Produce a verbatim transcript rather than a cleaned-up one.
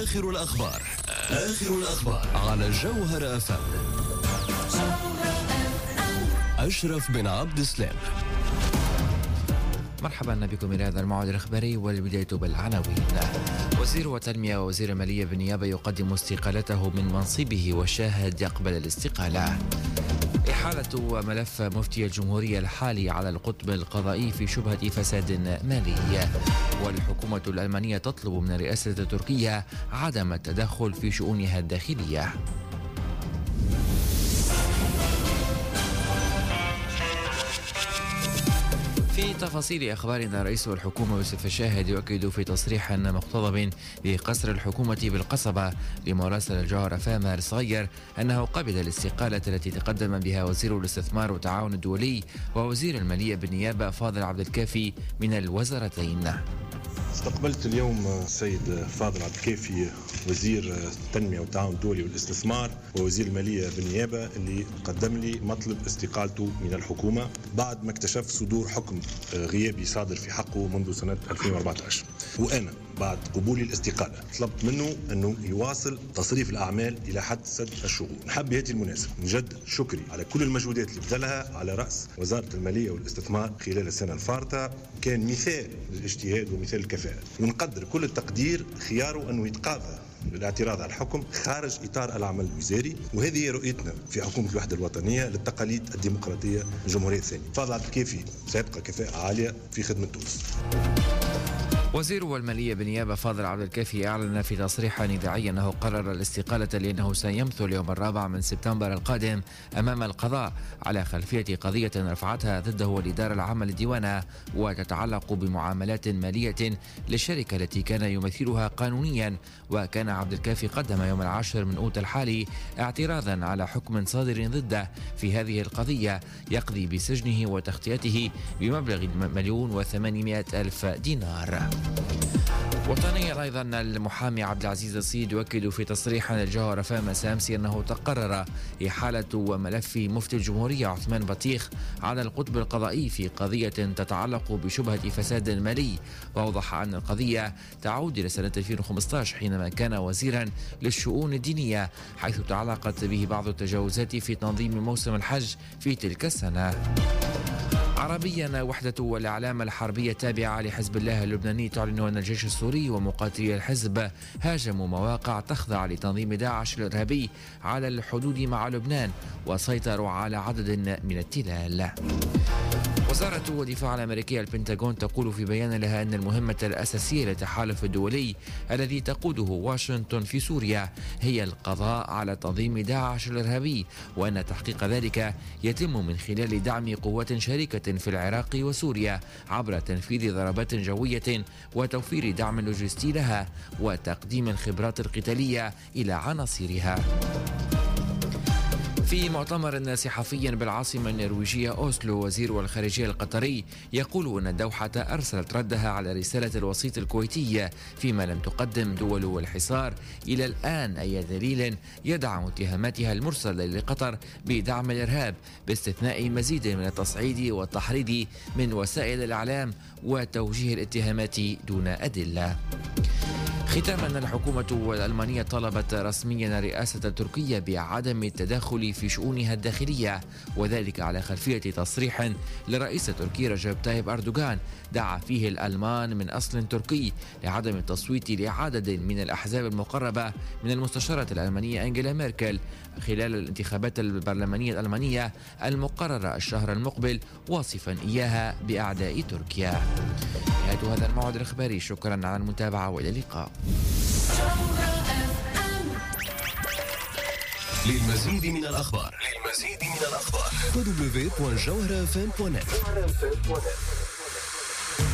آخر الأخبار آخر الأخبار على جوهر أف أم. أشرف بن عبد السلام. مرحبا بكم إلى هذا الموعد الإخباري، والبداية بالعناوين. وزير التنمية ووزير المالية بالنيابة يقدم استقالته من منصبه، والشاهد يقبل الاستقالة. إحالة ملف مفتي الجمهورية الحالي على القطب القضائي في شبهة فساد مالي. والحكومة الألمانية تطلب من رئاسة تركيا عدم التدخل في شؤونها الداخلية. في تفاصيل أخبارنا، رئيس الحكومة يوسف الشاهد يؤكد في تصريح مقتضب بقصر الحكومة بالقصبة لمراسل الجوهر فامر صغير أنه قبل الاستقالة التي تقدم بها وزير الاستثمار والتعاون الدولي ووزير المالية بالنيابة فاضل عبد الكافي من الوزارتين. استقبلت اليوم السيد فاضل عبد الكافي وزير التنمية والتعاون الدولي والاستثمار ووزير المالية بالنيابة، اللي قدم لي مطلب استقالته من الحكومة بعد ما اكتشف صدور حكم غيابي صادر في حقه منذ سنة ألفين وأربعة عشر. وأنا بعد قبولي الاستقالة طلبت منه أنه يواصل تصريف الأعمال إلى حد سد الشغول. نحب بهذه المناسبة نجدد شكري على كل المجهودات اللي بذلها على رأس وزارة المالية والاستثمار خلال السنة الفارطة، كان مثال للاجتهاد ومثال الكفاءة، ونقدر كل التقدير خياره أنه يتقاضى بالاعتراض على الحكم خارج إطار العمل الوزاري. وهذه رؤيتنا في حكومة الوحدة الوطنية للتقاليد الديمقراطية الجمهورية الثانية. فاضل عبد الكافي سيبقى كفاءة عالية في خدمة تونس. وزير المالية بالنيابة فاضل عبد الكافي أعلن في تصريح إذاعي أنه قرر الاستقالة لأنه سيمثل يوم الرابع من سبتمبر القادم أمام القضاء على خلفية قضية رفعتها ضده الإدارة العامة للديوانة، وتتعلق بمعاملات مالية للشركة التي كان يمثلها قانونيا. وكان عبد الكافي قدم يوم العاشر من أوت الحالي اعتراضا على حكم صادر ضده في هذه القضية يقضي بسجنه وتخطئته بمبلغ مليون وثمانمائة ألف دينار. وطنيا أيضا، المحامي عبد العزيز الصيد يؤكد في تصريح للجوهر فام مساء أمس أنه تقرر إحالة ملف مفتي الجمهورية عثمان بطيخ على القطب القضائي في قضية تتعلق بشبهة فساد مالي. وأوضح أن القضية تعود إلى سنة ألفين وخمسة عشر حينما كان وزيرا للشؤون الدينية، حيث تعلقت به بعض التجاوزات في تنظيم موسم الحج في تلك السنة. عربيا، وحدة الإعلام الحربية التابعة لحزب الله اللبناني تعلن أن الجيش السوري ومقاتلي الحزب هاجموا مواقع تخضع لتنظيم داعش الإرهابي على الحدود مع لبنان وسيطروا على عدد من التلال. وزارة الدفاع الأمريكية البنتاغون تقول في بيان لها أن المهمة الأساسية للتحالف الدولي الذي تقوده واشنطن في سوريا هي القضاء على تنظيم داعش الإرهابي، وأن تحقيق ذلك يتم من خلال دعم قوات شريكة في العراق وسوريا عبر تنفيذ ضربات جوية وتوفير دعم لوجستي لها وتقديم الخبرات القتالية إلى عناصرها. في مؤتمر صحفي بالعاصمة النرويجية أوسلو، وزير الخارجية القطري يقول أن الدوحة أرسلت ردها على رسالة الوسيط الكويتي فيما لم تقدم دول الحصار إلى الآن أي دليل يدعم اتهاماتها المرسلة لقطر بدعم الإرهاب، باستثناء مزيد من التصعيد والتحريض من وسائل الإعلام وتوجيه الاتهامات دون أدلة. ختاما، الحكومة الألمانية طلبت رسميا رئاسة تركيا بعدم التدخل في شؤونها الداخلية، وذلك على خلفية تصريح لرئيس تركيا رجب طيب أردوغان دعا فيه الألمان من أصل تركي لعدم التصويت لعدد من الأحزاب المقربة من المستشارة الألمانية أنجيلا ميركل خلال الانتخابات البرلمانية الألمانية المقررة الشهر المقبل، واصفا إياها بأعداء تركيا. نهاية هذا الموعد الإخباري، شكرا على المتابعة وإلى اللقاء. للمزيد من الأخبار للمزيد من الأخبار دبليو دبليو دبليو دوت جوهر اف ام دوت نت.